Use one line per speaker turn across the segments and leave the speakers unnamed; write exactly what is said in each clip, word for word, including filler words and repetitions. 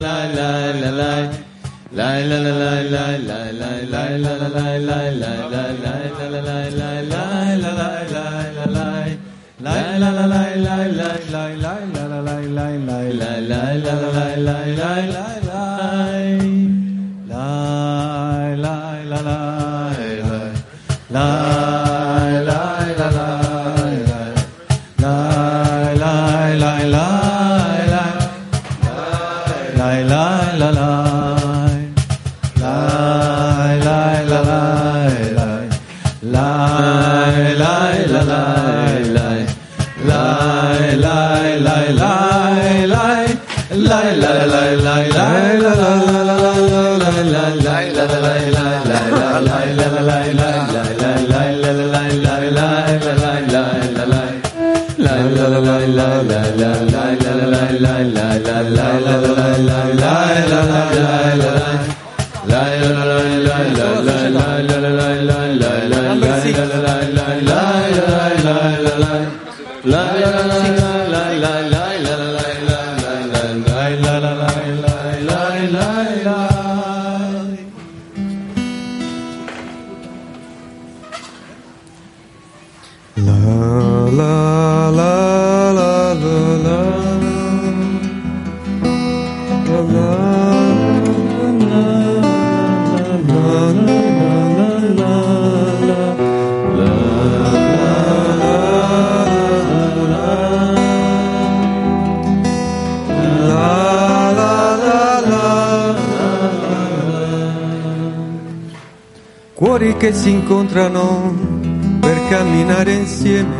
Cuori che si incontrano per camminare insieme,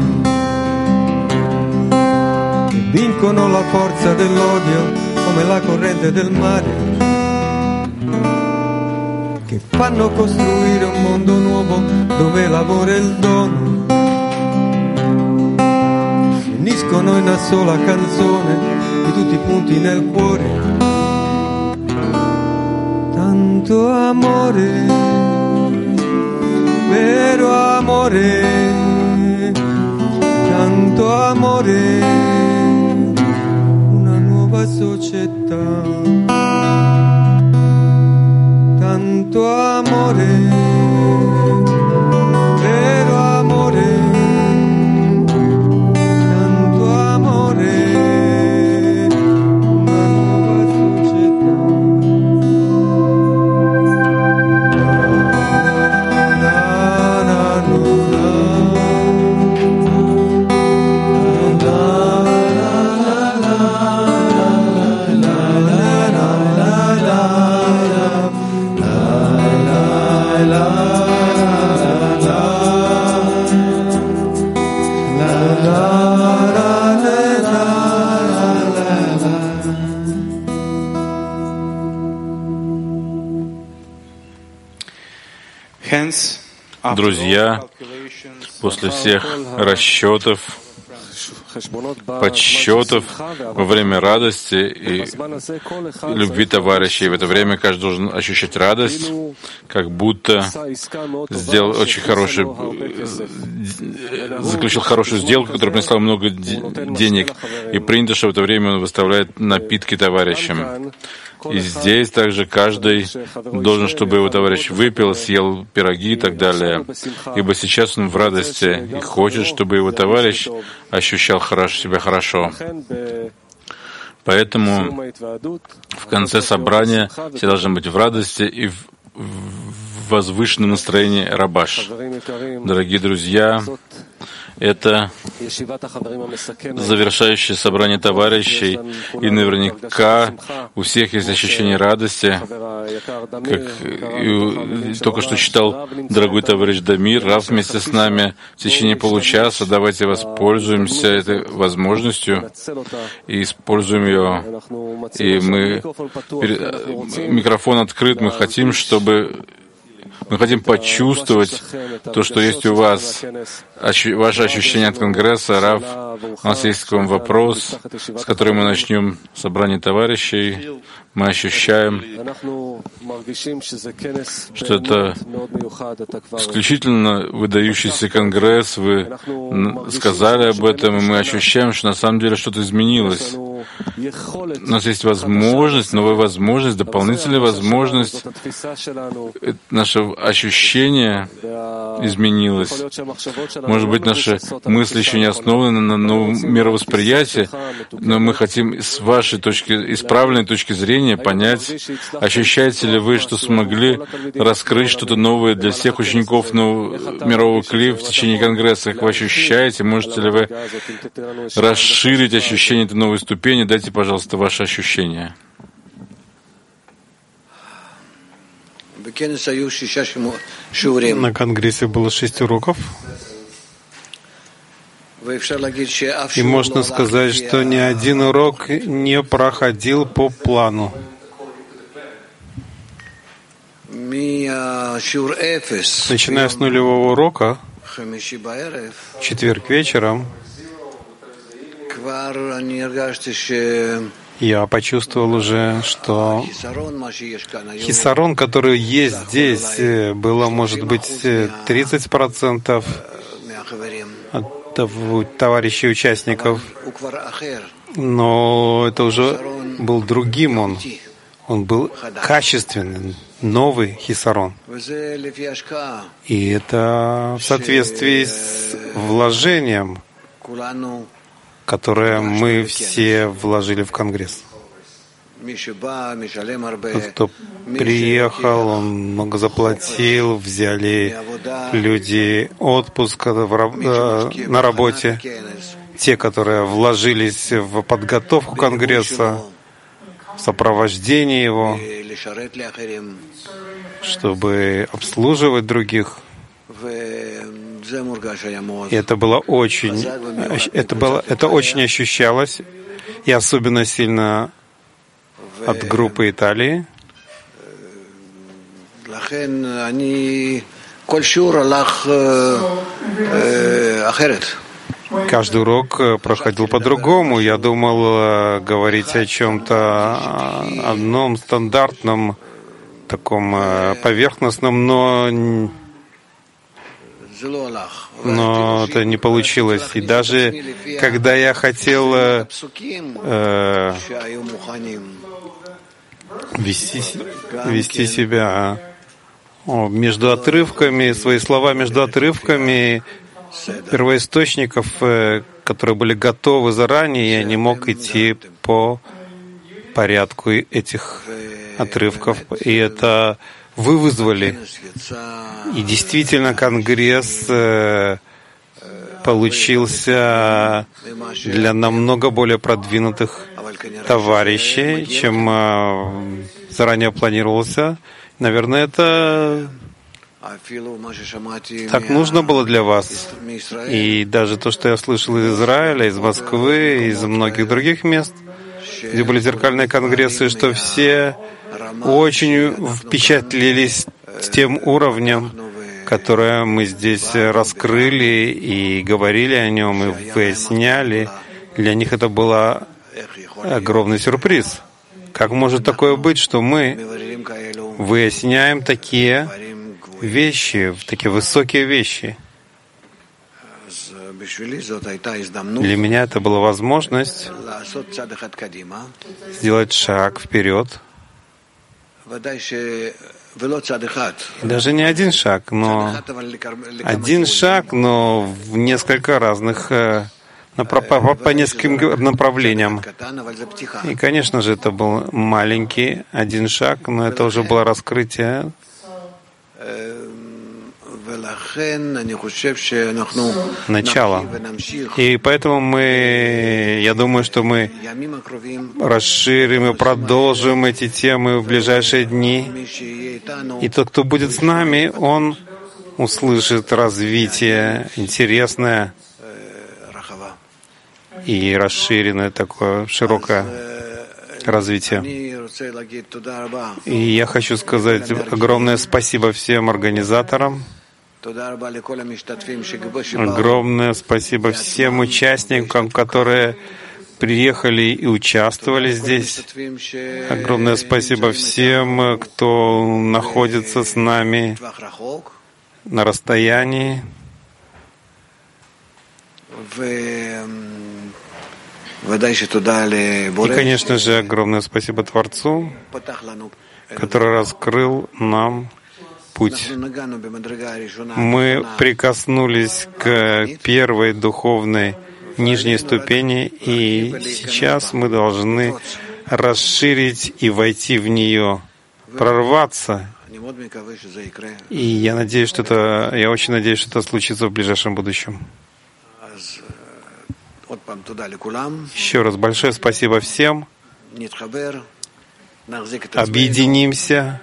che vincono la forza dell'odio come la corrente del mare, che fanno costruire un mondo nuovo dove lavora il dono, si uniscono in una sola canzone di tutti i punti nel cuore. Tanto amore, vero amore, tanto amore, una nuova società, tanto amore, vero amore, tanto amore, una nuova società.
Друзья, после всех расчетов, подсчетов во время радости и любви товарищей, в это время каждый должен ощущать радость, как будто сделал очень хороший, заключил хорошую сделку, которая принесла много денег, и принято, что в это время он выставляет напитки товарищам. И здесь также каждый должен, чтобы его товарищ выпил, съел пироги и так далее. Ибо сейчас он в радости и хочет, чтобы его товарищ ощущал хорошо, себя хорошо. Поэтому в конце собрания все должны быть в радости и в возвышенном настроении рабаш. Дорогие друзья, это завершающее собрание товарищей, и наверняка у всех есть ощущение радости, как и только что читал дорогой товарищ Дамир, Рав вместе с нами в течение получаса. Давайте воспользуемся этой возможностью и используем ее. И мы, микрофон открыт, мы хотим, чтобы Мы хотим почувствовать то, что есть у вас, ощу- ваше ощущение от Конгресса. Рав, у нас есть к вам вопрос, с которым мы начнем собрание товарищей. Мы ощущаем, что это исключительно выдающийся конгресс. Вы сказали об этом, и мы ощущаем, что на самом деле что-то изменилось. У нас есть возможность, новая возможность, дополнительная возможность. Наше ощущение изменилось. Может быть, наши мысли еще не основаны на новом мировосприятии, но мы хотим с вашей точки, из правильной точки зрения понять, ощущаете ли вы, что смогли раскрыть что-то новое для всех учеников нового, мирового кли в течение Конгресса? Как вы ощущаете? Можете ли вы расширить ощущение этой новой ступени? Дайте, пожалуйста, ваши ощущения.
На Конгрессе было шесть уроков. И можно сказать, что ни один урок не проходил по плану. Начиная с нулевого урока, в четверг вечером, я почувствовал уже, что хисарон, который есть здесь, было, может быть, тридцать процентов от товарищей участников, но это уже был другим он. Он был качественный, новый хисарон. И это в соответствии с вложением, которое мы все вложили в Конгресс. Тот, кто приехал, он много заплатил, взяли люди отпуск на работе, те, которые вложились в подготовку Конгресса, в сопровождение его, чтобы обслуживать других. И это было очень, это было, это очень ощущалось, и особенно сильно от группы Италии. Каждый урок проходил по-другому. Я думал говорить о чем-то одном стандартном, таком поверхностном, но но это не получилось. И даже когда я хотел э, вести, вести себя между отрывками, свои слова между отрывками первоисточников, э, которые были готовы заранее, я не мог идти по порядку этих отрывков. И это вы вызвали. И действительно, Конгресс э, получился для намного более продвинутых товарищей, чем э, заранее планировался. Наверное, это так нужно было для вас. И даже то, что я слышал из Израиля, из Москвы, из многих других мест, где были зеркальные конгрессы, что все очень впечатлились с тем уровнем, которое мы здесь раскрыли и говорили о нем, и выясняли. Для них это был огромный сюрприз. Как может такое быть, что мы выясняем такие вещи, такие высокие вещи? Для меня это была возможность сделать шаг вперед. Даже не один шаг, но один шаг, но в несколько разных, по, по, по нескольким направлениям. И, конечно же, это был маленький один шаг, но это уже было раскрытие. Начало. И поэтому мы, я думаю, что мы расширим и продолжим эти темы в ближайшие дни. И тот, кто будет с нами, он услышит развитие интересное и расширенное, такое широкое развития. И я хочу сказать огромное спасибо всем организаторам, огромное спасибо всем участникам, которые приехали и участвовали здесь. Огромное спасибо всем, кто находится с нами на расстоянии. И, конечно же, огромное спасибо Творцу, который раскрыл нам путь. Мы прикоснулись к первой духовной нижней ступени, и сейчас мы должны расширить и войти в нее, прорваться. И я надеюсь, что это, я очень надеюсь, что это случится в ближайшем будущем. Еще раз большое спасибо всем. Объединимся.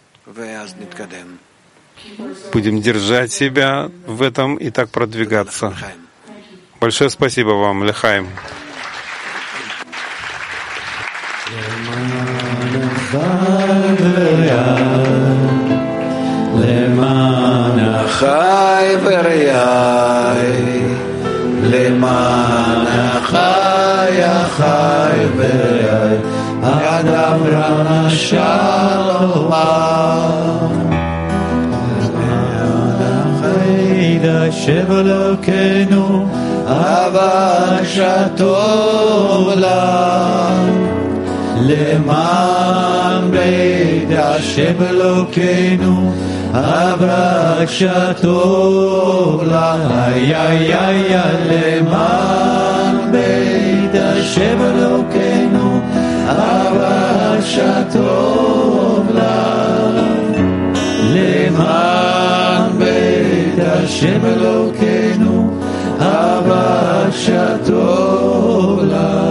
Будем держать себя в этом и так продвигаться. Большое спасибо вам, Лехаим.
למען החי החי בריי עד אברהם השלום למען החי דשב אלוקינו אהבה שטוב לה למען בית השם אלוקינו אהבה שטוב לה איי איי איי למען בית השם אלוקינו אהבה שטוב לה למען בית השם אלוקינו אהבה שטוב לה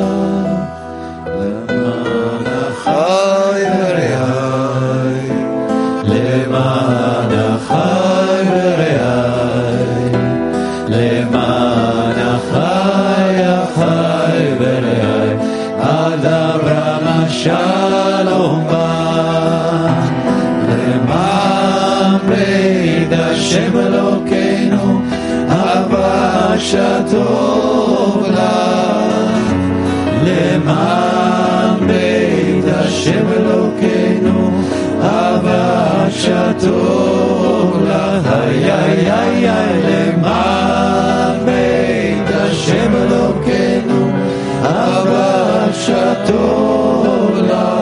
למען החי ורעי למען החי ורעי למען החי החי ורעי עד אברהם השלום בא למען בית השם אלוקינו אהבה שטוב לה למען בית השם אלוקינו אהבה שטוב לה איי איי איי איי למען בית השם אלוקינו אהבה שטוב לה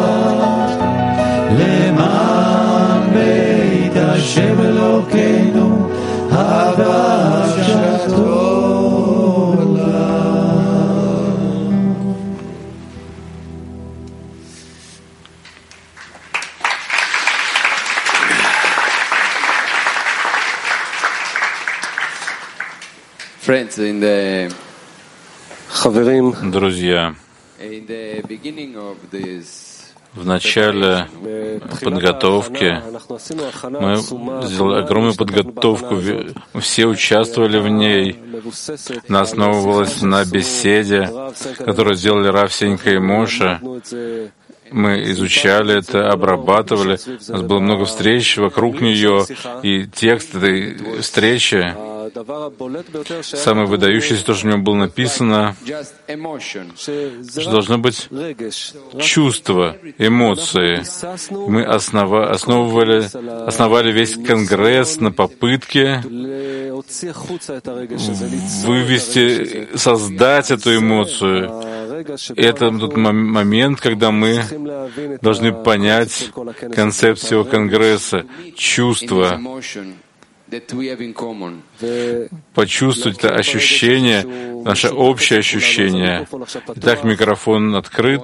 למען בית השם אלוקינו אהבה שטוב לה.
Friends, in the
Друзья,
in the beginning of this
в начале подготовки мы сделали огромную подготовку, все участвовали в ней. Она основывалась на беседе, которую сделали Рав Сенька и Моша. Мы изучали это, обрабатывали. У нас было много встреч вокруг нее, и текст этой встречи, самое выдающееся, то, что в нем было написано, что должно быть чувство, эмоции. Мы основа, основывали, основали весь Конгресс на попытке вывести, создать эту эмоцию. Это тот момент, когда мы должны понять концепцию Конгресса, чувство, почувствовать это ощущение, наше общее ощущение. Итак, микрофон открыт.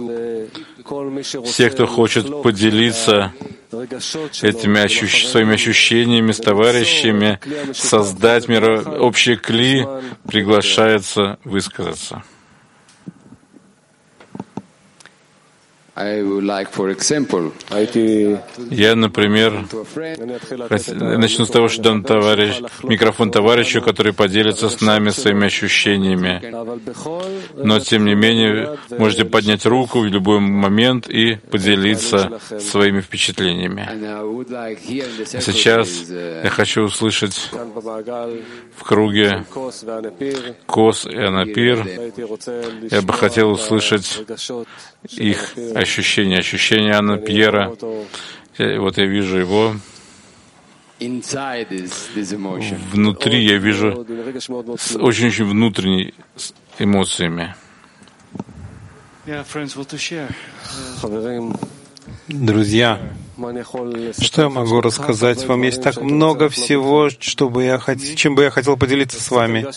Все, кто хочет поделиться этими ощущ... своими ощущениями с товарищами, создать миро... общий кли, приглашается высказаться. Я, например, начну с того, что дам товарищ, микрофон товарищу, который поделится с нами своими ощущениями. Но, тем не менее, можете поднять руку в любой момент и поделиться своими впечатлениями. А сейчас я хочу услышать в круге Кос и Анапир. Я бы хотел услышать их ощущения, ощущения Анна Пьера. Вот я вижу его. Внутри я вижу с очень-очень внутренней эмоциями.
Друзья, что я могу рассказать вам? Есть так много всего, чтобы я хот... чем бы я хотел поделиться с вами.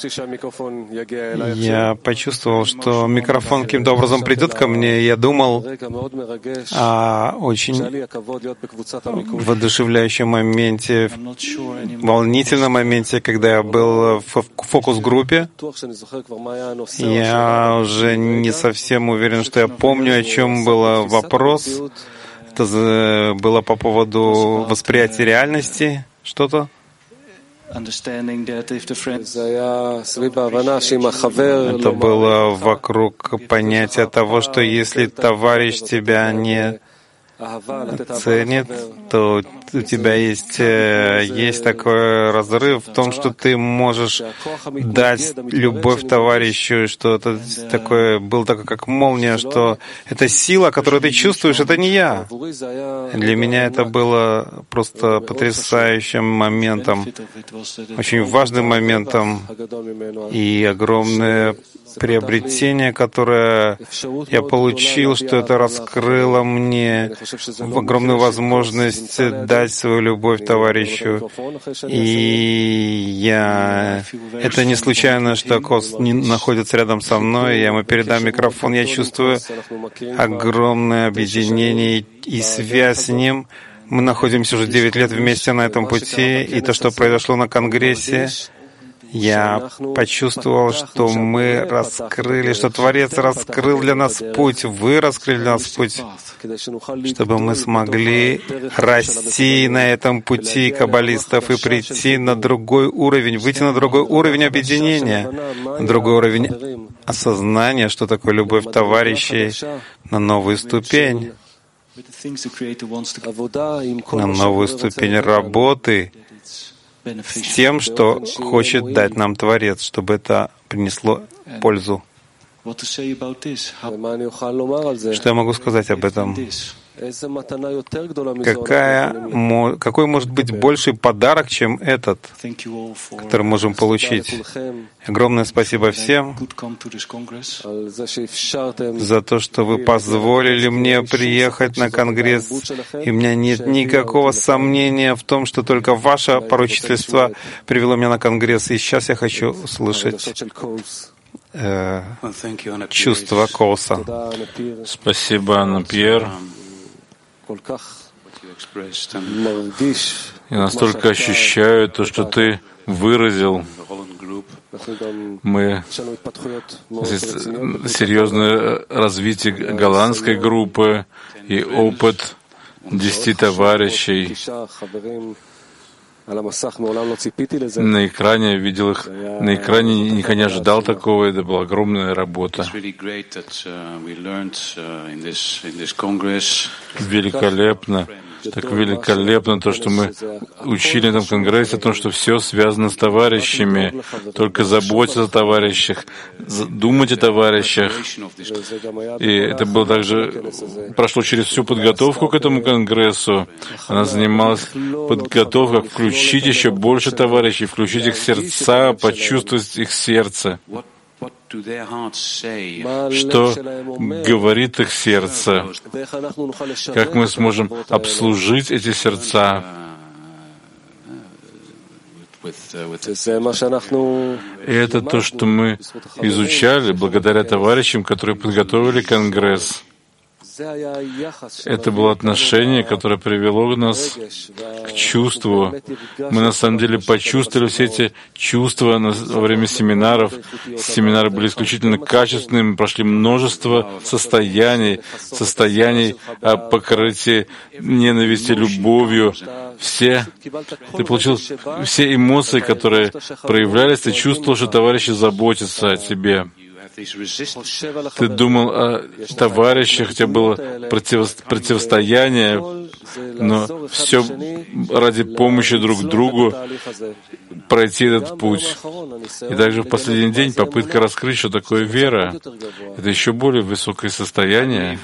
Я почувствовал, что микрофон каким-то образом придет ко мне. Я думал о очень воодушевляющем моменте, волнительном моменте, когда я был в фокус-группе. Я уже не совсем уверен, что я помню, о чем был вопрос. Это было по поводу восприятия реальности, что-то. Это было вокруг понятия того, что если товарищ тебя не ценит, то у тебя есть, есть такой разрыв в том, что ты можешь дать любовь товарищу, что это такое, был такой, как молния, что эта сила, которую ты чувствуешь, это не я. Для меня это было просто потрясающим моментом, очень важным моментом и огромное приобретение, которое я получил, что это раскрыло мне огромную возможность дать свою любовь товарищу. И я... Это не случайно, что Кос не находится рядом со мной. Я ему передам микрофон. Я чувствую огромное объединение и связь с ним. Мы находимся уже девять лет вместе на этом пути. И то, что произошло на Конгрессе, я почувствовал, что мы раскрыли, что Творец раскрыл для нас путь, вы раскрыли для нас путь, чтобы мы смогли расти на этом пути каббалистов и прийти на другой уровень, выйти на другой уровень объединения, на другой уровень осознания, что такое любовь товарищей, на новую ступень, на новую ступень работы, с тем, что хочет дать нам Творец, чтобы это принесло пользу. Что я могу сказать об этом? Какая, какой может быть больший подарок, чем этот, который мы можем получить? Огромное спасибо всем за то, что вы позволили мне приехать на Конгресс. И у меня нет никакого сомнения в том, что только ваше поручительство привело меня на Конгресс. И сейчас я хочу услышать э, чувства Коса.
Спасибо, Анна Пьер. Я настолько ощущаю то, что ты выразил. Мы здесь серьезное развитие голландской группы и опыт десяти товарищей. На экране я видел их, на экране никогда не ожидал такого, это была огромная работа. Великолепно, так великолепно то, что мы учили на этом конгрессе, о том, что все связано с товарищами, только заботиться о товарищах, думать о товарищах. И это было также, прошло через всю подготовку к этому конгрессу. Она занималась подготовкой, как включить еще больше товарищей, включить их сердца, почувствовать их сердце. Что говорит их сердце? Как мы сможем обслужить эти сердца? И это то, что мы изучали благодаря товарищам, которые подготовили Конгресс. Это было отношение, которое привело нас к чувству. Мы на самом деле почувствовали все эти чувства во время семинаров. Семинары были исключительно качественными, прошли множество состояний, состояний о покрытии ненависти, любовью. Все, ты получил все эмоции, которые проявлялись, ты чувствовал, что товарищи заботятся о тебе. Ты думал о товарищах, у тебя было противостояние, но все ради помощи друг другу пройти этот путь. И также в последний день попытка раскрыть, что такое вера. Это еще более высокое состояние.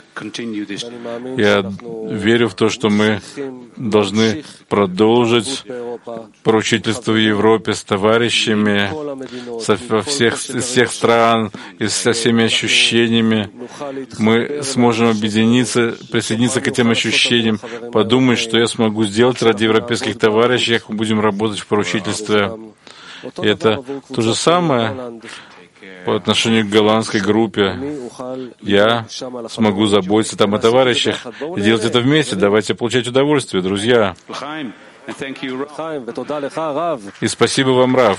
Я верю в то, что мы должны продолжить поручительство в Европе с товарищами со всех, из всех стран и со всеми ощущениями. Мы сможем объединиться, присоединиться к этим ощущениям, подумать, что я смогу сделать ради европейских товарищей, как мы будем работать в поручительстве. И это то же самое по отношению к голландской группе. Я смогу заботиться там о товарищах и делать это вместе. Давайте получать удовольствие, друзья. И спасибо вам, Рав.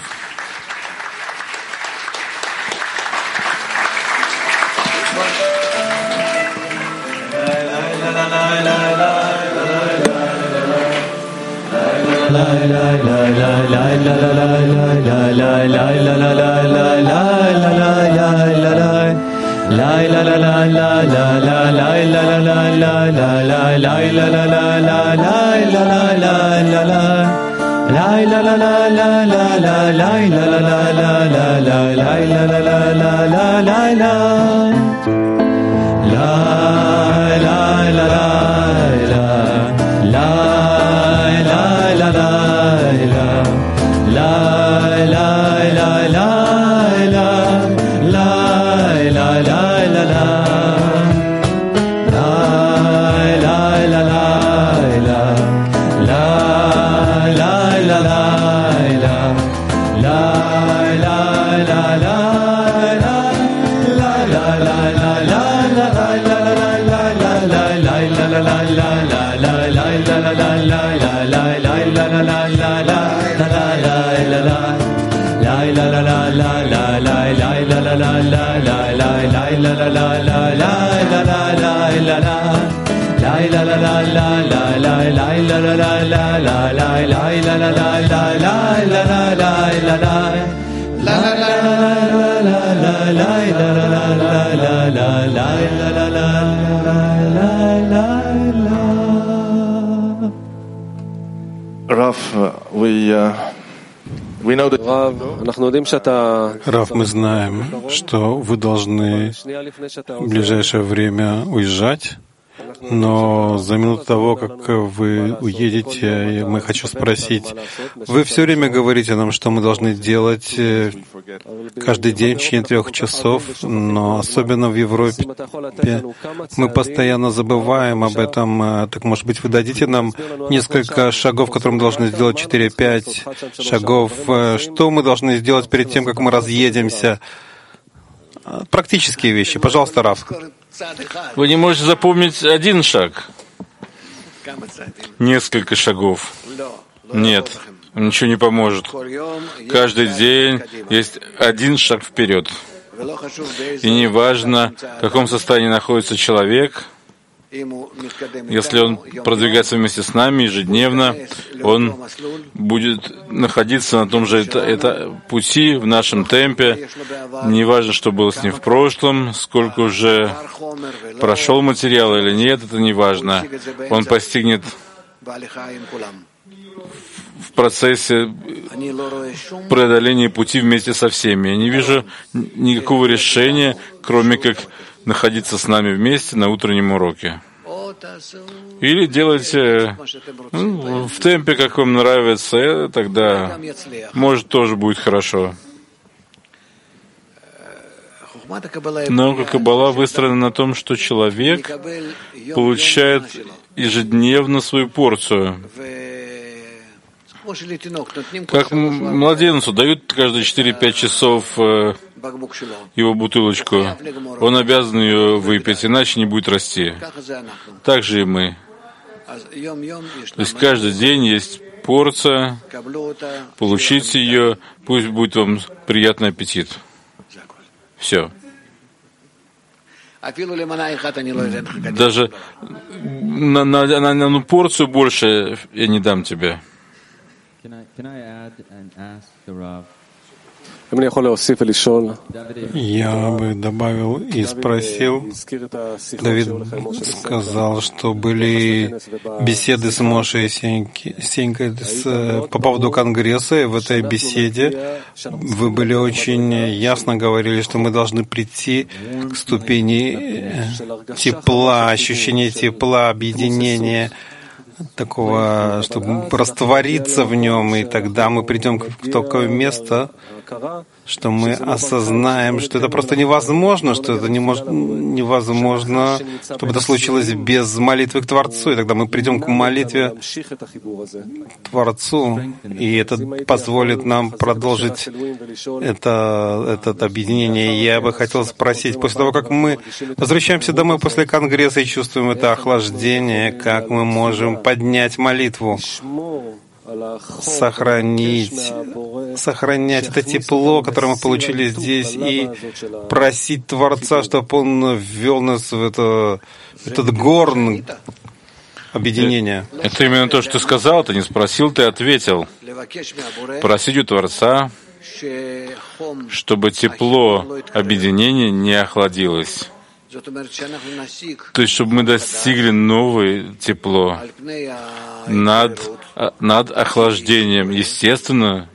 Рав, мы знаем, что вы должны в ближайшее время уезжать, но за минуту того, как вы уедете, мы хочу спросить, вы все время говорите нам, что мы должны делать каждый день в течение трех часов, но особенно в Европе мы постоянно забываем об этом. Так, может быть, вы дадите нам несколько шагов, которые мы должны сделать, четыре-пять шагов, что мы должны сделать перед тем, как мы разъедемся? Практические вещи. Пожалуйста, Рав.
Вы не можете запомнить один шаг? Несколько шагов. Нет, ничего не поможет. Каждый день есть один шаг вперед. И неважно, в каком состоянии находится человек, если он продвигается вместе с нами ежедневно, он будет находиться на том же это, это пути, в нашем темпе. Неважно, что было с ним в прошлом, сколько уже прошел материал или нет, это не важно. Он постигнет в процессе преодоления пути вместе со всеми. Я не вижу никакого решения, кроме как находиться с нами вместе на утреннем уроке. Или делайте ну, в темпе, как вам нравится, тогда, может, тоже будет хорошо. Наука Каббала выстроена на том, что человек получает ежедневно свою порцию. Как младенцу дают каждые четыре-пять часов его бутылочку, он обязан ее выпить, иначе не будет расти. Так же и мы. То есть каждый день есть порция, получите ее, пусть будет вам приятный аппетит. Все. Даже на, на, на, на одну порцию больше я не дам тебе.
Я бы добавил и спросил, Давид сказал, что были беседы с Моше и Сенькой по поводу Конгресса, и в этой беседе вы были очень ясно говорили, что мы должны прийти к ступени тепла, ощущения тепла, объединения, такого, чтобы раствориться в нем, и тогда мы придем в такое место, что мы осознаем, что это просто невозможно, что это не может, невозможно, чтобы это случилось без молитвы к Творцу, и тогда мы придем к молитве к Творцу, и это позволит нам продолжить это, это объединение. Я бы хотел спросить, после того, как мы возвращаемся домой после Конгресса и чувствуем это охлаждение, как мы можем поднять молитву, сохранить, сохранять это тепло, которое мы получили здесь, и просить Творца, чтобы Он ввел нас в это, этот горн объединения.
Это именно то, что ты сказал, ты не спросил, ты ответил. Просить у Творца, чтобы тепло объединения не охладилось. То есть, чтобы мы достигли новое тепло над, над охлаждением, естественно,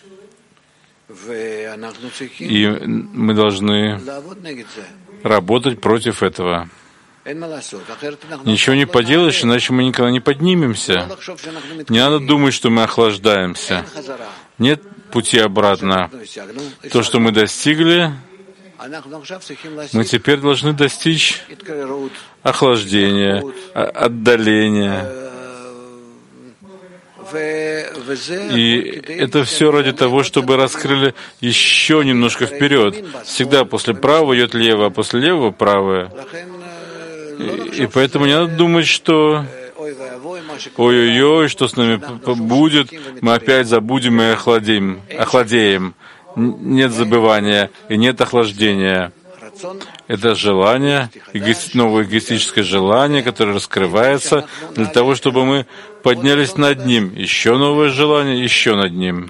и мы должны работать против этого. Ничего не поделаешь, иначе мы никогда не поднимемся. Не надо думать, что мы охлаждаемся. Нет пути обратно. То, что мы достигли, мы теперь должны достичь охлаждения, отдаления. И это все ради того, чтобы раскрыли еще немножко вперед. Всегда после правого идет лево, а после левого правое. И, и поэтому не надо думать, что ой-ой-ой, что с нами будет, мы опять забудем и охладеем. охладеем. Нет забывания и нет охлаждения. Это желание, новое эгоистическое желание, которое раскрывается для того, чтобы мы поднялись над ним. Еще новое желание, еще над ним.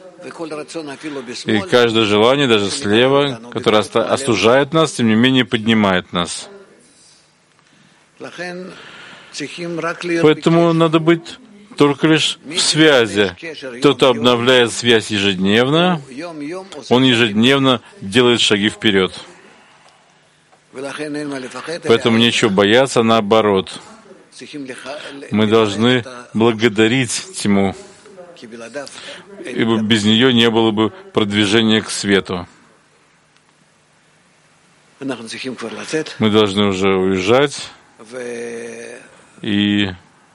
И каждое желание, даже слева, которое остужает нас, тем не менее поднимает нас. Поэтому надо быть только лишь в связи. Кто-то обновляет связь ежедневно, он ежедневно делает шаги вперед. Поэтому нечего бояться, наоборот. Мы должны благодарить тьму, ибо без нее не было бы продвижения к свету. Мы должны уже уезжать, и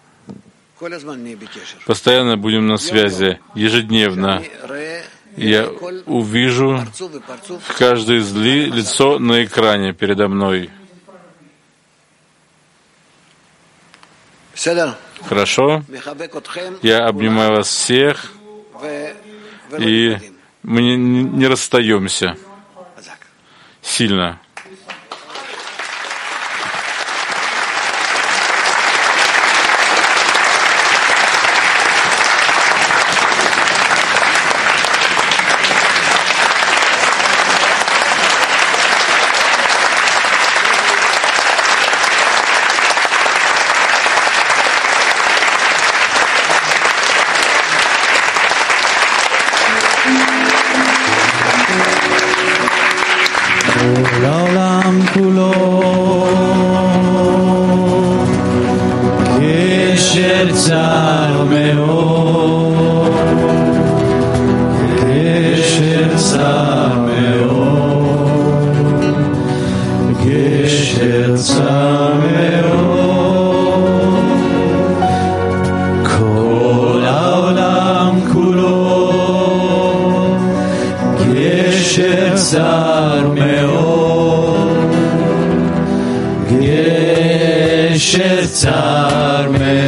постоянно будем на связи, ежедневно. Я увижу в каждой из ли, лицо на экране передо мной. Хорошо? Я обнимаю вас всех, и мы не, не расстаемся сильно.
Sir. גשר צר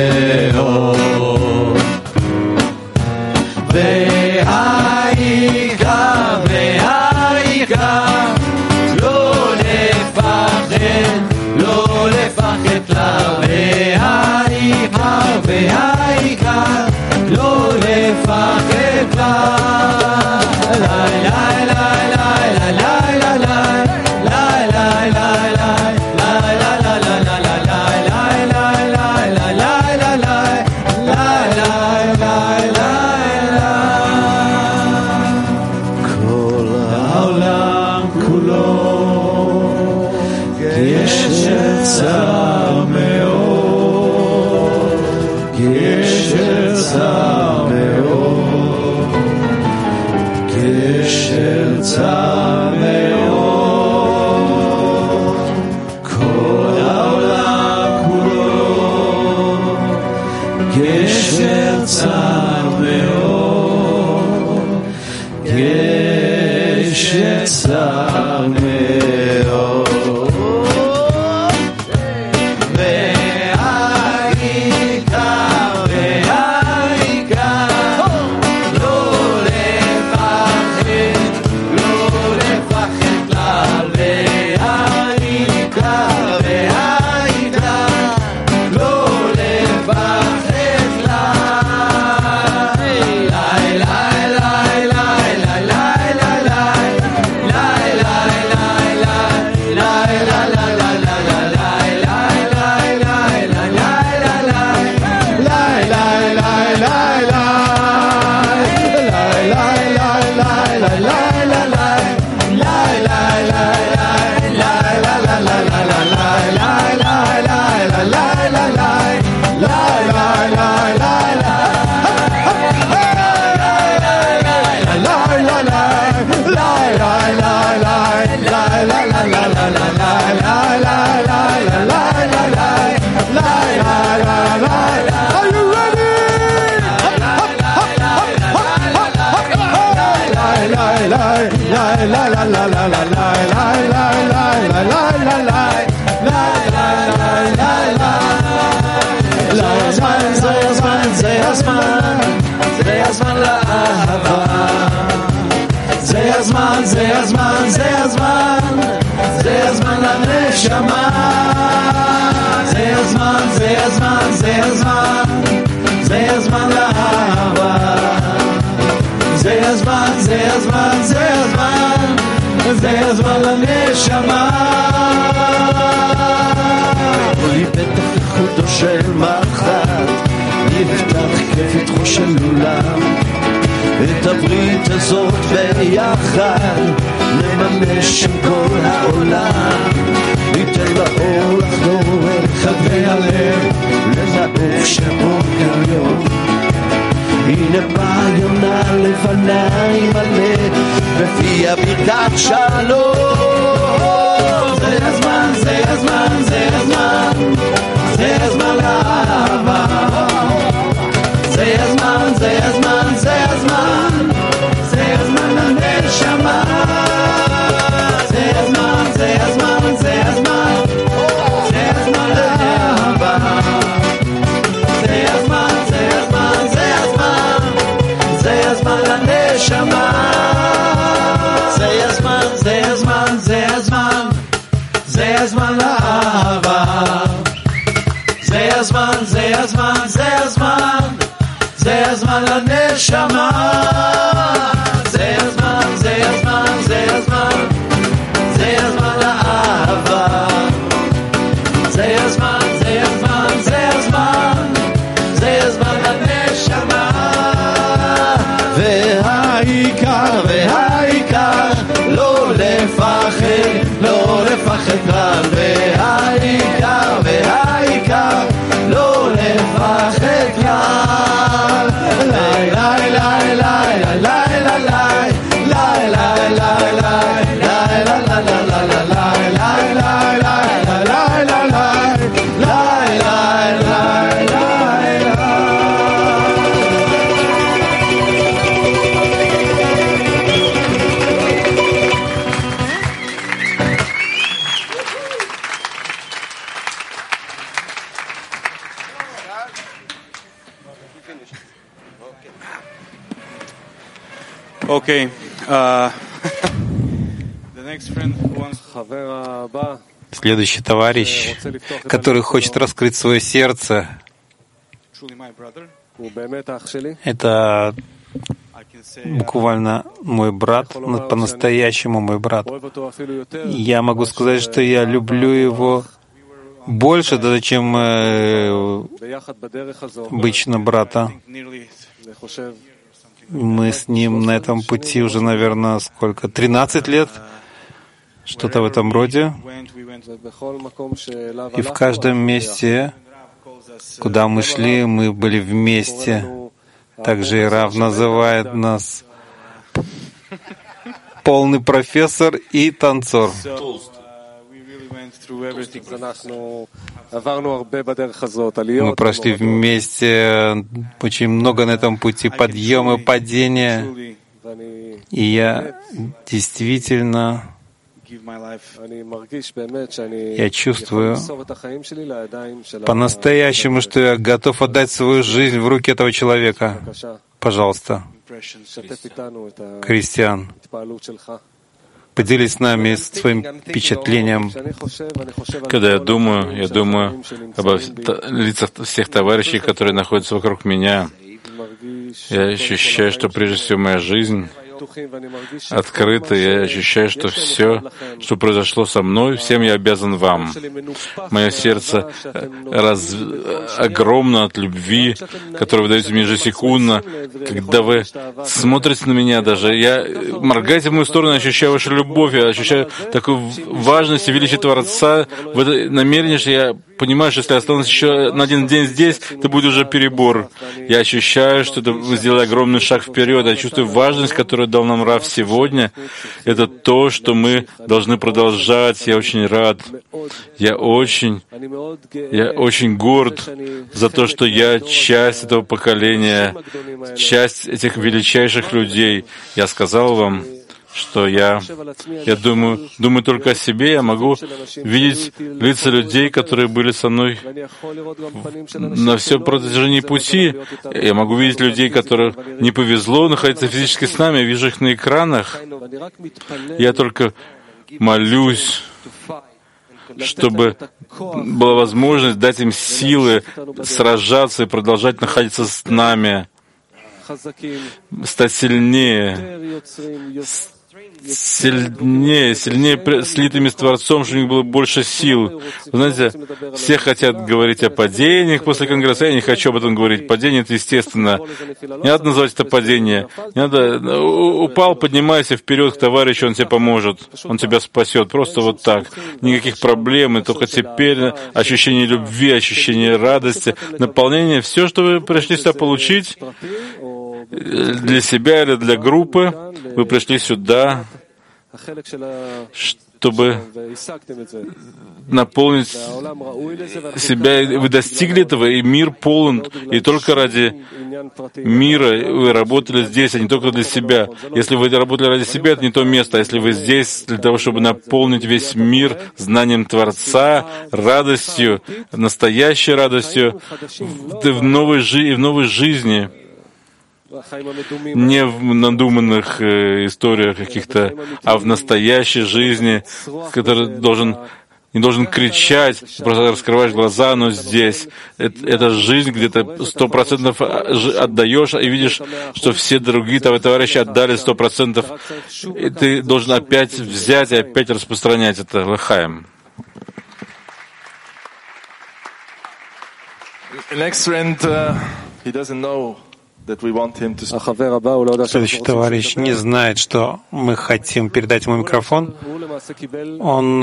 מאוד והעיקר והעיקר לא לפחד לא לפחד לה והעיקר והעיקר לא לפחד לה לה לה לה לה לה לה לה צר מאוד, גשר צר מאוד, גשר צר מאוד, כל העולם כולו, גשר צר מאוד, גשר צר מאוד. זה הזמן, זה הזמן, זה הזמן, זה הזמן לנשמה. זה הזמן, זה הזמן, זה הזמן, זה הזמן לאהבה. זה הזמן, זה הזמן, זה הזמן, זה הזמן לנשמה. בואי פתח לחודו של מחר, נפתח כפתחו של עולם. את הברית הזאת ביחד נממש עם כל העולם. ניתן לאור לחדור אל חלבי הלב, לנעוף שבוקר יום. הנה בא יונה לפניי מלא, בפיה ברכת שלום. זה הזמן, זה הזמן, זה הזמן, זה הזמן לאהבה. זה הזמן, זה הזמן, זה הזמן, זה הזמן לנשמה. זה הזמן, זה הזמן, זה הזמן, זה הזמן לאהבה. זה הזמן, זה הזמן, זה הזמן, זה הזמן לנשמה. זה הזמן, זה הזמן, זה הזמן, זה הזמן לאהבה. זה הזמן, זה הזמן, זה הזמן, זה הזמן לנשמה. זה הזמן, זה הזמן, זה הזמן, זה הזמן לאהבה. זה הזמן, זה הזמן, זה הזמן, זה הזמן לנשמה. והעיקר, והעיקר לא לפחד, לא לפחד כלל. והעיקר, והעיקר לא לפחד כלל. ליי ליי ליי ליי ליי ליי ליי ליי ליי ליי ליי ליי ליי ליי ליי
Okay. Uh, the next friend wants... Следующий товарищ, который хочет раскрыть свое сердце, это буквально мой брат, по-настоящему мой брат. Я могу сказать, что я люблю его больше, даже чем э, обычно брата. Мы с ним на этом пути уже, наверное, сколько? тринадцать лет? Что-то в этом роде. И в каждом месте, куда мы шли, мы были вместе. Также и Рав называет нас полный профессор и танцор. Мы прошли вместе очень много на этом пути, подъемы, падения. И я действительно, я чувствую по-настоящему, что я готов отдать свою жизнь в руки этого человека. Пожалуйста, Кристиан, поделись с нами своим впечатлением.
Когда я думаю, я думаю об лицах всех товарищей, которые находятся вокруг меня, я ощущаю, что прежде всего моя жизнь открыто, я ощущаю, что все, что произошло со мной, всем я обязан вам. Мое сердце раз... огромно от любви, которую вы даете мне ежесекундно. Когда вы смотрите на меня даже, я моргаете в мою сторону, я ощущаю вашу любовь, я ощущаю такую важность и величие Творца. В это намерение, что я понимаю, что если я останусь еще на один день здесь, это будет уже перебор. Я ощущаю, что это вы сделали огромный шаг вперед. Я чувствую важность, которую дал нам Рав сегодня. Это то, что мы должны продолжать. Я очень рад. Я очень, я очень горд за то, что я часть этого поколения, часть этих величайших людей. Я сказал вам, что я, я думаю, думаю только о себе, я могу видеть лица людей, которые были со мной на все протяжении пути. Я могу видеть людей, которым не повезло находиться физически с нами, я вижу их на экранах. Я только молюсь, чтобы была возможность дать им силы сражаться и продолжать находиться с нами, стать сильнее, сильнее, сильнее слитыми с Творцом, чтобы у них было больше сил. Вы знаете, все хотят говорить о падениях после Конгресса. Я не хочу об этом говорить. Падение — это естественно. Не надо называть это падение. Не надо... Упал, поднимайся вперед к товарищу, он тебе поможет. Он тебя спасет. Просто вот так. Никаких проблем. И только теперь ощущение любви, ощущение радости, наполнение. Все, что вы пришли сюда получить, для себя или для группы, вы пришли сюда, чтобы наполнить себя. Вы достигли этого, и мир полон. И только ради мира вы работали здесь, а не только для себя. Если вы работали ради себя, это не то место. А если вы здесь для того, чтобы наполнить весь мир знанием Творца, радостью, настоящей радостью, в новой, жи- в новой жизни, не в надуманных э, историях каких-то, а в настоящей жизни, который должен, не должен кричать, просто раскрываешь глаза, но здесь. Это, это жизнь, где ты сто процентов отдаешь, и видишь, что все другие твои товарищи отдали сто процентов, и ты должен опять взять и опять распространять это. Лахаем.
Next friend, uh, he doesn't know.
Следующий товарищ не знает, что мы хотим передать ему микрофон. Он,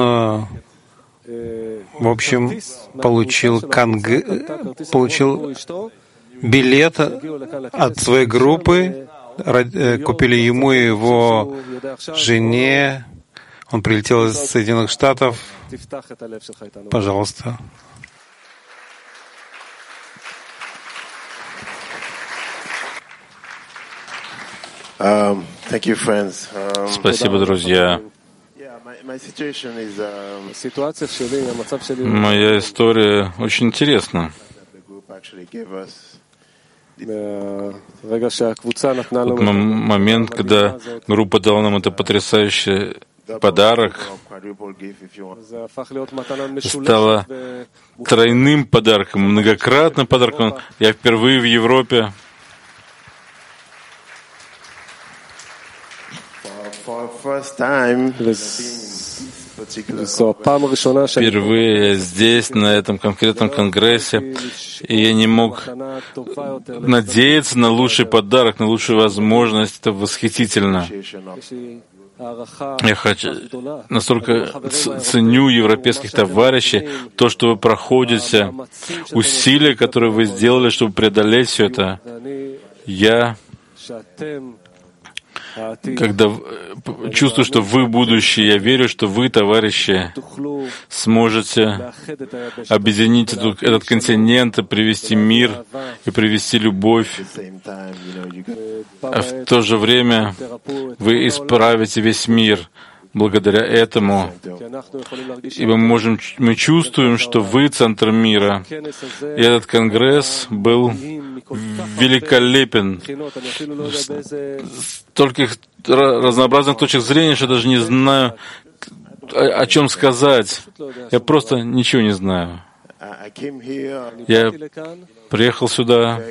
в общем, получил, конг... получил билет от своей группы, купили ему и его жене. Он прилетел из Соединенных Штатов. Пожалуйста.
Um, thank you, friends. Um,
Спасибо, друзья. Моя история очень интересна. Тот момент, когда группа дала нам это потрясающий подарок, стало тройным подарком, многократным подарком. Я впервые в Европе впервые здесь, на этом конкретном конгрессе, и я не мог надеяться на лучший подарок, на лучшую возможность. Это восхитительно. Я хочу, настолько ценю европейских товарищей, то, что вы проходите, усилия, которые вы сделали, чтобы преодолеть все это. Я, когда чувствую, что вы будущее, я верю, что вы, товарищи, сможете объединить эту, этот континент и привести мир, и привести любовь. А в то же время вы исправите весь мир благодаря этому. И мы можем, мы чувствуем, что вы центр мира. И этот конгресс был великолепен. Стольких разнообразных точек зрения, что даже не знаю, о, о чем сказать. Я просто ничего не знаю. Я приехал сюда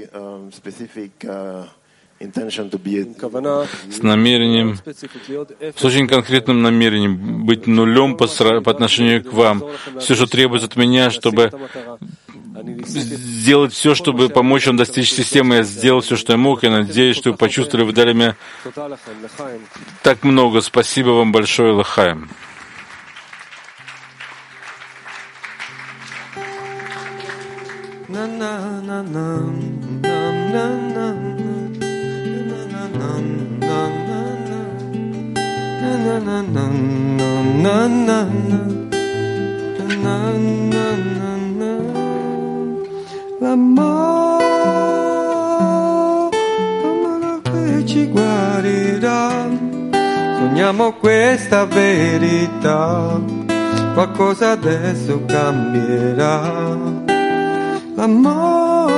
с намерением, с очень конкретным намерением быть нулем по, по отношению к вам. Все, что требуется от меня, чтобы сделать все, чтобы помочь вам достичь системы. Я сделал все, что я мог. Я надеюсь, что вы почувствовали, вы дали мне так много. Спасибо вам большое, Лахаим.
L'amore che ci guarirà, sogniamo questa verità, qualcosa adesso cambierà. L'amore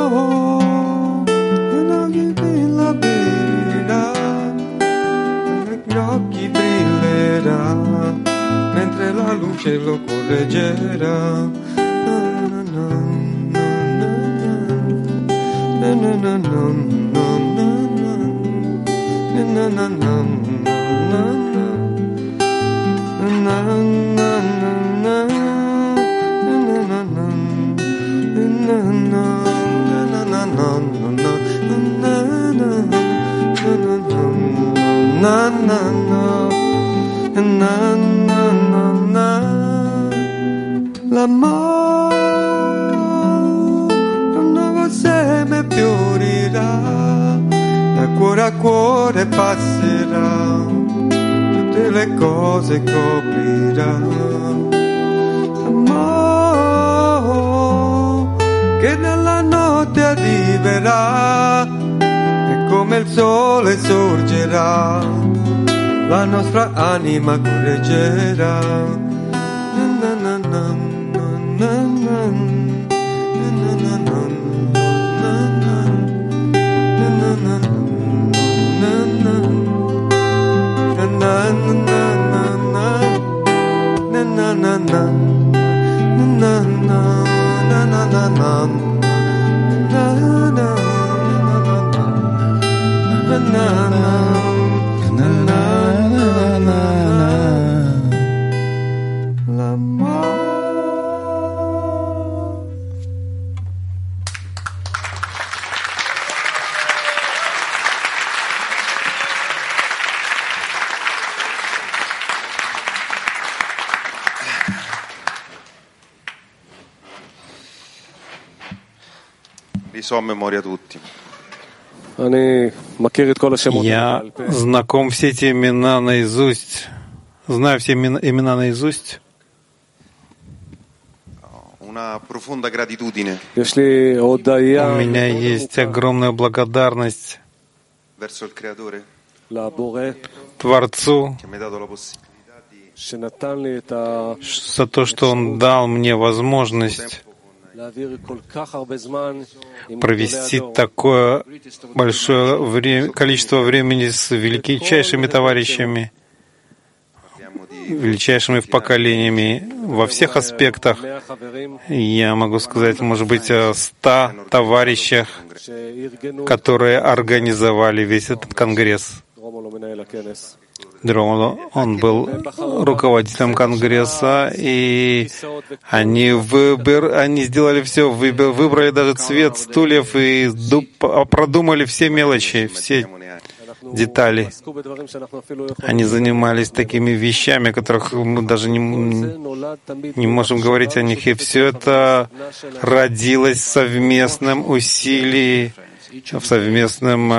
la brillerà, negli occhi brillerà, mentre la luce lo correggerà. Na na na na na na na na na na seme fiorirà, da cuore a cuore passerà, tutte le cose coprirà. Amore che nella notte arriverà, e come il sole sorgerà, la nostra anima correggerà. Na na na na na na.
Я знаком все эти имена наизусть, знаю все имена, имена наизусть. У меня есть огромная благодарность Творцу за то, что Он дал мне возможность провести такое большое время, количество времени с величайшими товарищами, величайшими в поколениями во всех аспектах. Я могу сказать, может быть, о ста товарищах, которые организовали весь этот конгресс. Дромоло, он был руководителем конгресса, и они, выбор, они сделали все, выбор, выбрали даже цвет стульев и продумали все мелочи, все детали. Они занимались такими вещами, о которых мы даже не, не можем говорить о них. И все это родилось в совместном усилии, в совместном,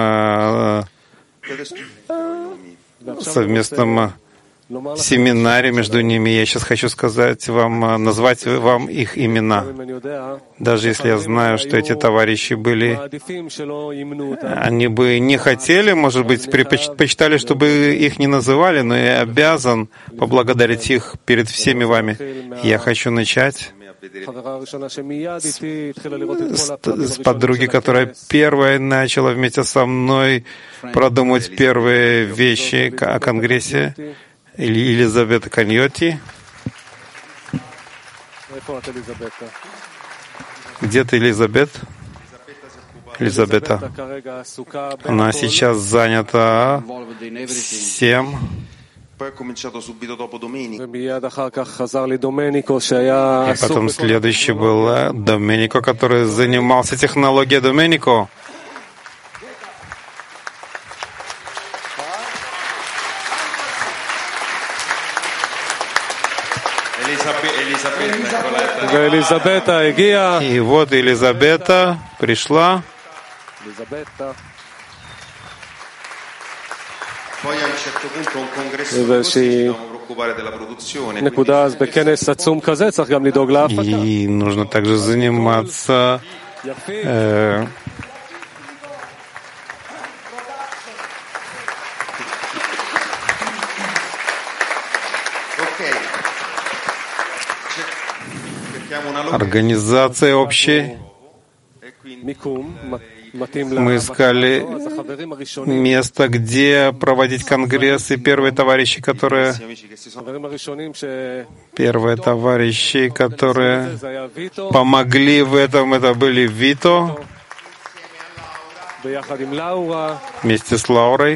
совместном семинаре между ними. Я сейчас хочу сказать вам, назвать вам их имена. Даже если я знаю, что эти товарищи были, они бы не хотели, может быть, предпочитали, чтобы их не называли, но я обязан поблагодарить их перед всеми вами. Я хочу начать с, с подруги, которая первая начала вместе со мной продумать первые вещи о Конгрессе, Елизавета Каньотти. Где ты, Елизабет? Елизабета. Она сейчас занята всем. И потом следующий был Доменико, который занимался технологией Доменико. И вот Елизабета пришла. И нужно также заниматься э, организацией общей. Мы искали место, где проводить конгресс, и первые товарищи, которые первые товарищи, которые помогли в этом, это были Вито вместе с Лаурой.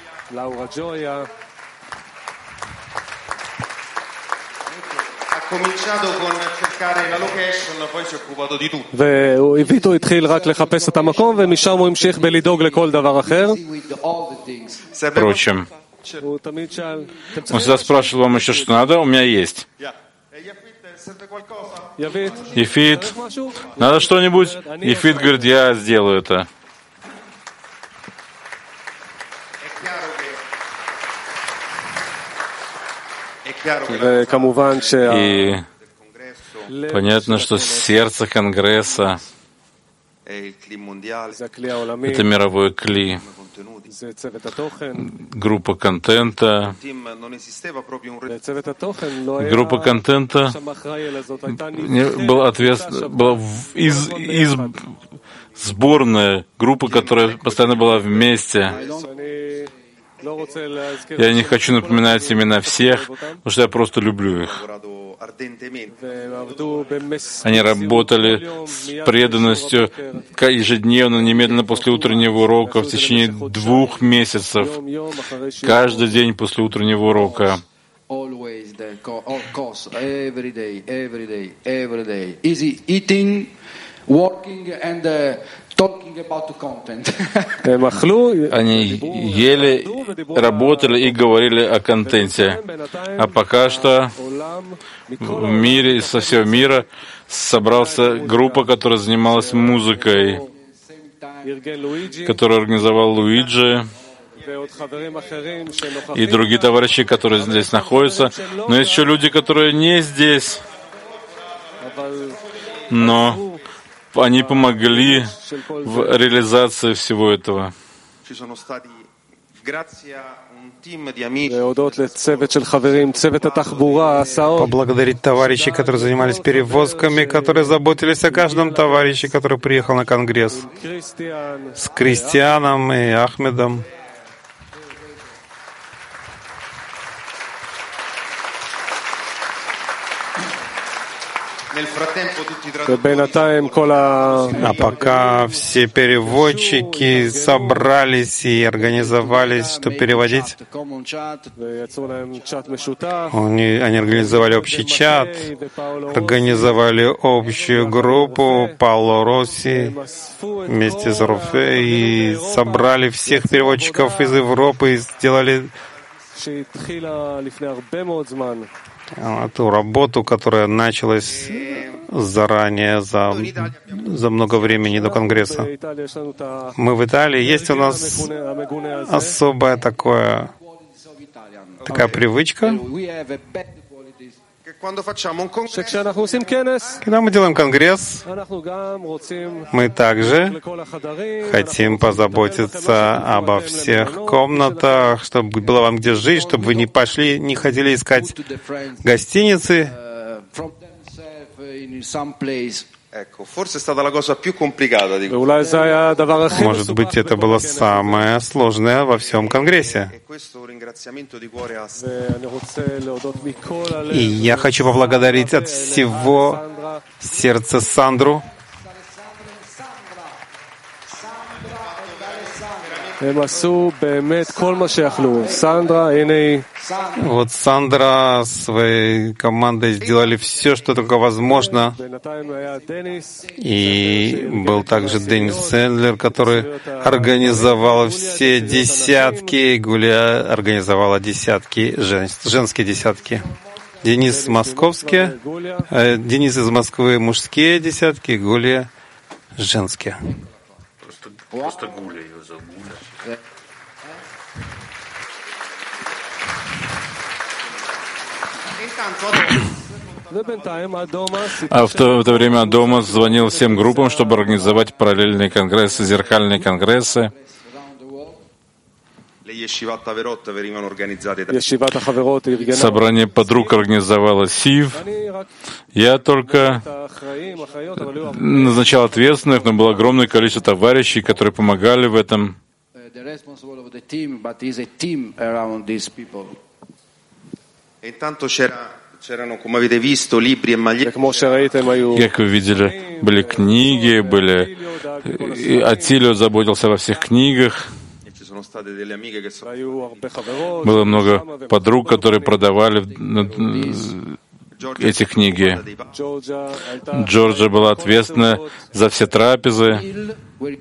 וויטו התחיל רק לחפש את המקום, ומשם הוא המשיך בלדאוג לכל דבר אחר.
Впрочем, он всегда спрашивал, вам еще что надо? У меня есть. Ефит, надо что-нибудь? Ефит говорит, я сделаю это. И понятно, что сердце Конгресса — это мировой кли, группа контента. Группа контента была, ответствен... была из, из сборная группа, которая постоянно была вместе. Я не хочу напоминать имена всех, потому что я просто люблю их. Они работали с преданностью ежедневно, немедленно после утреннего урока, в течение двух месяцев, каждый день после утреннего урока. Они ели, работали и говорили о контенте. А пока что в мире, со всего мира собрался группа, которая занималась музыкой, которую организовал Луиджи и другие товарищи, которые здесь находятся. Но есть еще люди, которые не здесь, но они помогли в реализации всего этого.
Поблагодарить товарищей, которые занимались перевозками, которые заботились о каждом товарище, который приехал на Конгресс, с Кристианом и Ахмедом. А пока все переводчики собрались и организовались, чтобы переводить, они, они организовали общий чат, организовали общую группу Пауло Росси вместе с Руфе и собрали всех переводчиков из Европы и сделали ту работу, которая началась заранее, за, за много времени до Конгресса. Мы в Италии. Есть у нас особая такое, такая привычка. Когда мы делаем конгресс, мы также хотим позаботиться обо всех комнатах, чтобы было вам где жить, чтобы вы не пошли, не хотели искать гостиницы. Может быть, это было самое сложное во всем Конгрессе. И я хочу поблагодарить от всего сердца Сандру. Вот Сандра своей командой сделали все, что только возможно. И был также Деннис Сэндлер, который организовал все десятки, Гулия организовала десятки, жен, женские десятки. Денис московские, э, Денис из Москвы мужские десятки, Гулия женские.
Просто, просто Гулия ее зовут. А в то, в то время Адомас звонил всем группам, чтобы организовать параллельные конгрессы, зеркальные конгрессы. Собрание подруг организовала СИВ. Я только назначал ответственных, но было огромное количество товарищей, которые помогали в этом. Как вы видели, были книги, были... Атилио заботился во всех книгах. Было много подруг, которые продавали эти книги. Джорджа была ответственна за все трапезы.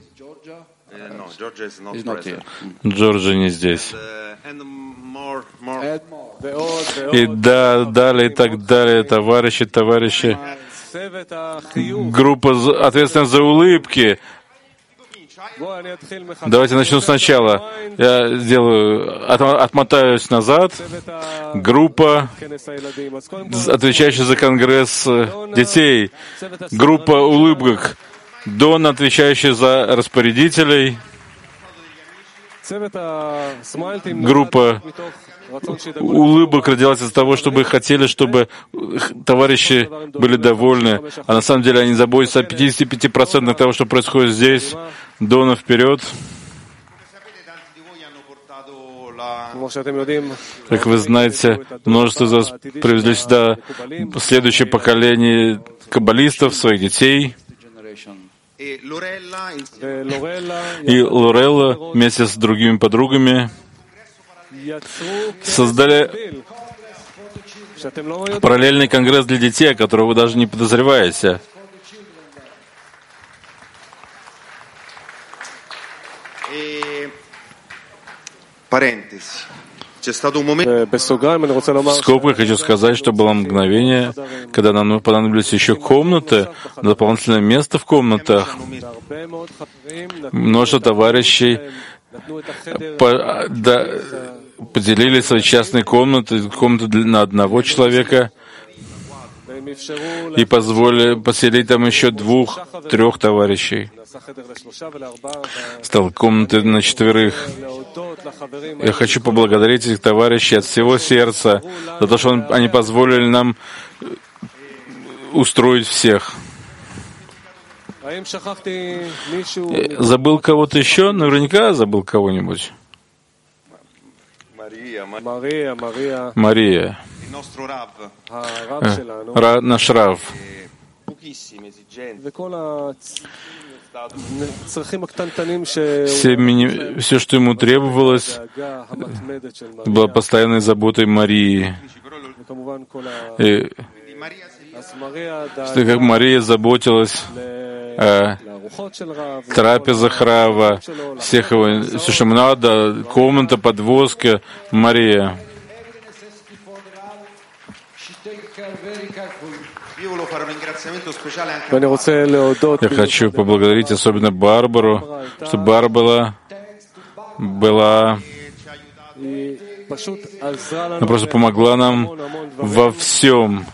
Джорджа не здесь. И да, далее, и так далее, товарищи, товарищи. Группа ответственна за улыбки. Давайте начну сначала. Я сделаю, отмотаюсь назад. Группа, отвечающая за конгресс детей. Группа улыбок. Дон, отвечающий за распорядителей. Группа улыбок родилась из-за того, чтобы хотели, чтобы товарищи были довольны. А на самом деле они заботятся о пятидесяти пяти процентах того, что происходит здесь. Дона вперед. Как вы знаете, множество из вас привезли сюда следующее поколение каббалистов, своих детей. И Лорелла вместе с другими подругами создали параллельный конгресс для детей, о котором вы даже не подозреваете. В скобках хочу сказать, что было мгновение, когда нам понадобились еще комнаты, дополнительное место в комнатах. Множество товарищей по, да, поделили свои частные комнаты, комнаты на одного человека. и позволили поселить там еще двух, трех товарищей. Стал комнаты на четверых. Я хочу поблагодарить этих товарищей от всего сердца за то, что он, они позволили нам устроить всех. Забыл кого-то еще? Наверняка забыл кого-нибудь. Мария. Ра, наш Рав. Все, мини, все, что ему требовалось, было постоянной заботой Марии. И, что как Мария заботилась о трапезах Рава, всех его, все, что ему надо, комната, подвозка, Мария. Я хочу поблагодарить особенно Барбару, что Барбара была, она просто помогла нам во всем.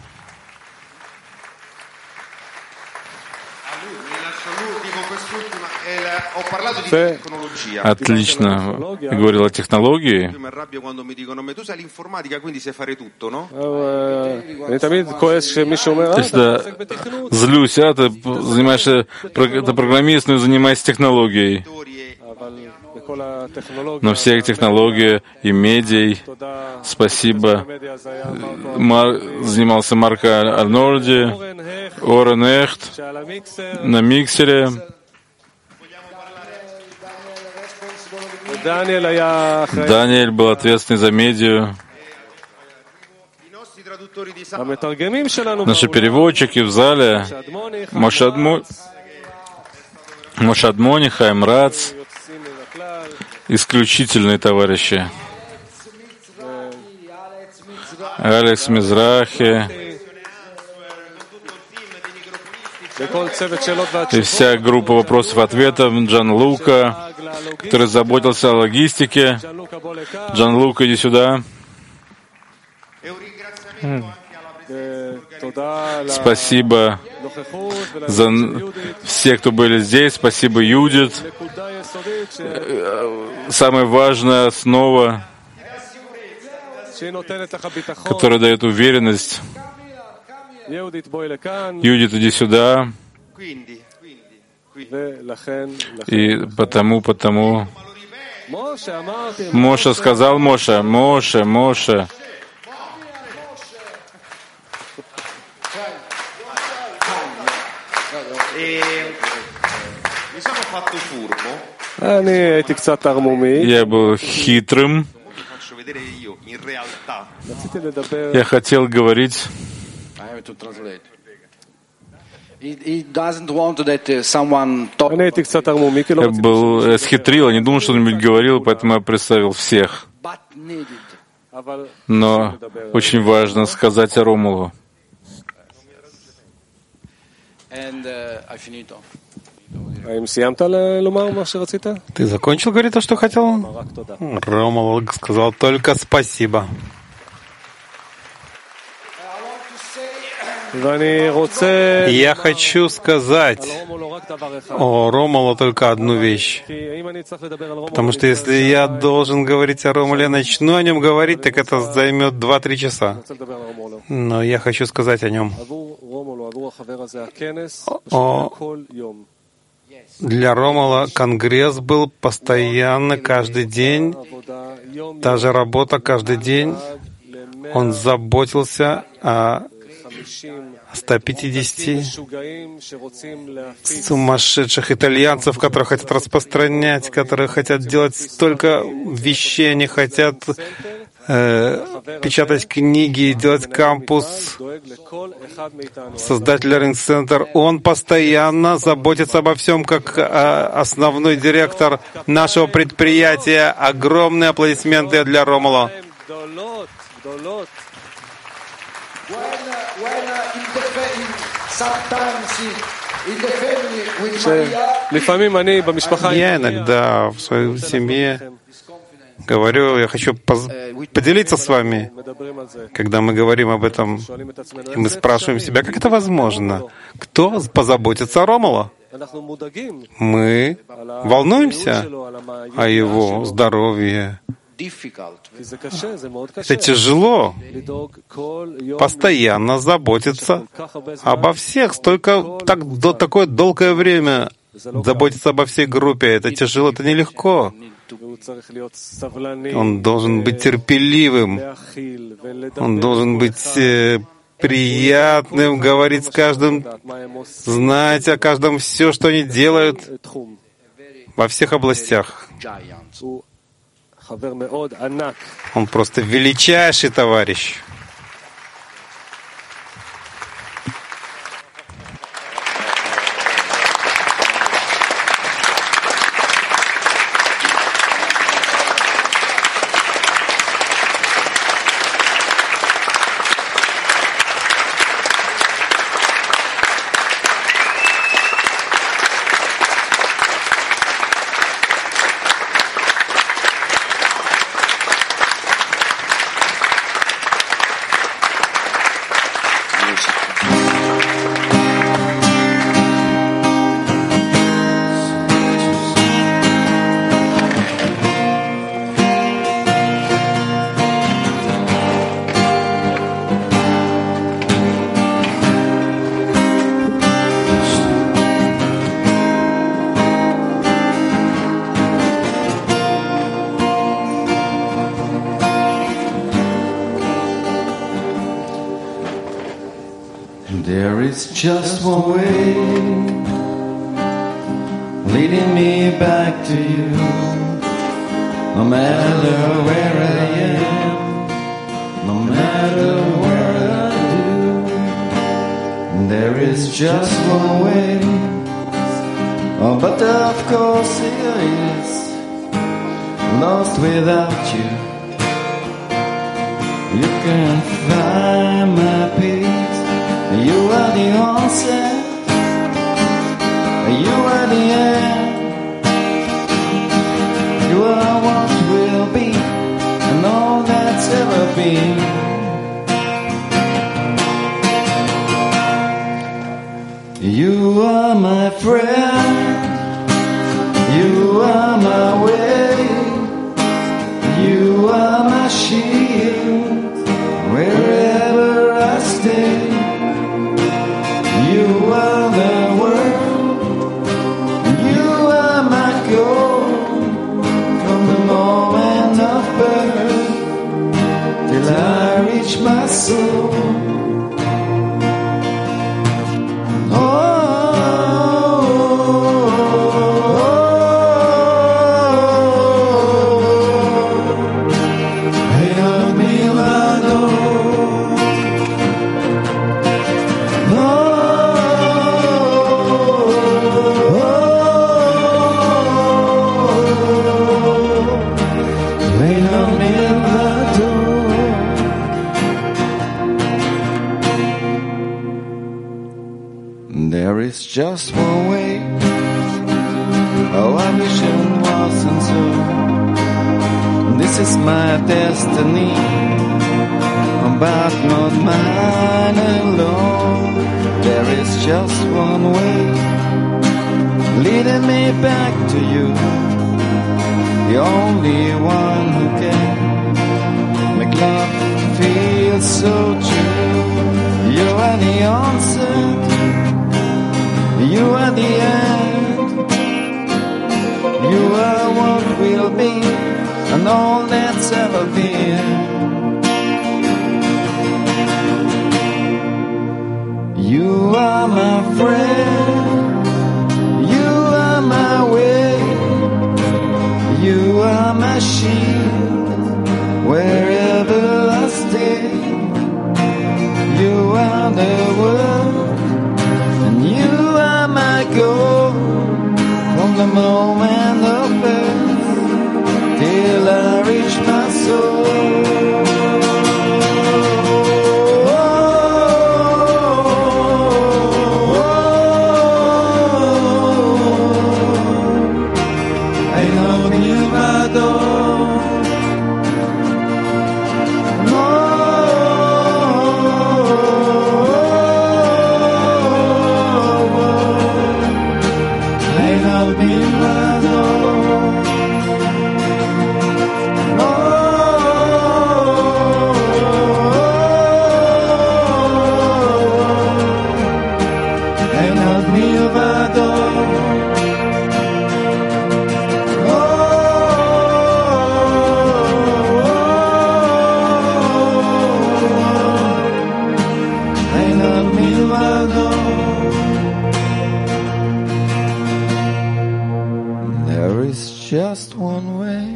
Отлично. Я говорил о технологии. Я всегда злюсь, а ты занимаешься, ты программист, но занимаешься технологией. Но все технологии и медиа, спасибо. Мар, занимался Марко Арнольди, Орен Эхт на миксере. Даниэль был ответственный за медиа. Наши переводчики в зале, Мошадмони, Хайм Рац, исключительные товарищи. Алекс Мизрахи и вся группа вопросов-ответов, Джан Лука, который заботился о логистике. Джан Лука, иди сюда. Спасибо за всех, кто были здесь. Спасибо, Юдит. Самая важная основа, которая дает уверенность. Юдит, иди сюда. И потому, потому... Моша сказал, Моша, Моша, Моша. Я был хитрым. Я хотел говорить. Я был схитрил, я не думал, что он-нибудь говорил, поэтому я представил всех. Но очень важно сказать о Ромулу.
Ты закончил говорить то, что хотел? Ромул сказал только спасибо. Я хочу сказать о Ромулу только одну вещь. Потому что если я должен говорить о Ромуле, начну о нем говорить, так это займет два-три часа. Но я хочу сказать о нем. О... Для Ромула конгресс был постоянно, каждый день, та же работа каждый день. Он заботился о ста пятидесяти сумасшедших итальянцев, которые хотят распространять, которые хотят делать столько вещей, они хотят э, печатать книги, делать кампус, создать лернинг-центр. Он постоянно заботится обо всем, как э, основной директор нашего предприятия. Огромные аплодисменты для Ромула. Я иногда в своей семье говорю, я хочу поз- поделиться с вами, когда мы говорим об этом, и мы спрашиваем себя, как это возможно? Кто позаботится о Ромулу? Мы волнуемся о его здоровье. Это тяжело постоянно заботиться обо всех, столько, так, до такое долгое время заботиться обо всей группе. Это тяжело, это нелегко. Он должен быть терпеливым, он должен быть э, приятным, говорить с каждым, знать о каждом все, что они делают во всех областях. Он просто величайший товарищ.
There is just one way leading me back to you. No matter where I am, no matter what I do, there is just one way. Oh, but of course it is lost without you. You can find my peace. You are the answer. You are the end. You are what will be, and all that's ever been. You are my friend. You are my way. You are my shield. Wherever I stay, you are the world. You are my goal. From the moment of birth till I reach my soul. There is just one way. Oh, I wish it wasn't so. This is my destiny, but not mine alone. There is just one way leading me back to you, the only one who can make love feel so true. You are the answer. You are the end. You are what will be, and all that's ever been. You are my friend. You are my way. You are my shield. Wherever I stay, you are the world. Go from the moment of birth till I reach my soul. I open my door. מלבדו. אין עוד מלבדו. Just one way.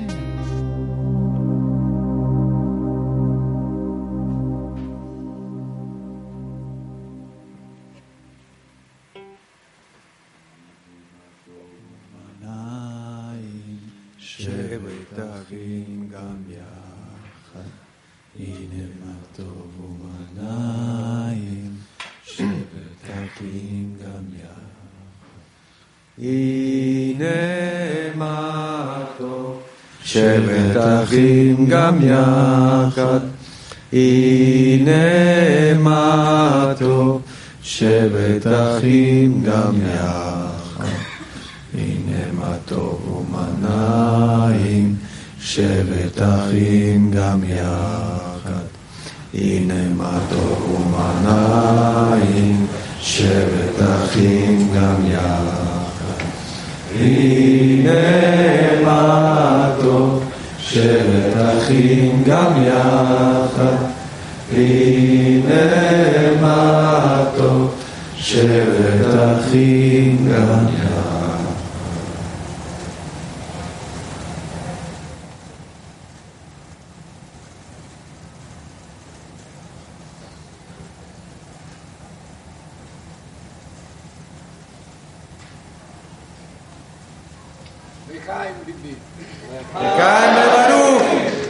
מנעים שבת אחים גם יחד, הנה מה טוב ומנעים שבת אחים גם יחד, הנה מה טוב שבת אחים גם יחד, הנה מה טוב שבת אחים גם יחד, הנה מה טוב ומנעים שבת אחים גם יחד, הנה מה טוב ומנעים שבת אחים גם יחד, הנה מה טוב שבת אחים גם יחד, הנה מה טוב שבת אחים גם יחד.
לחיים בברוך.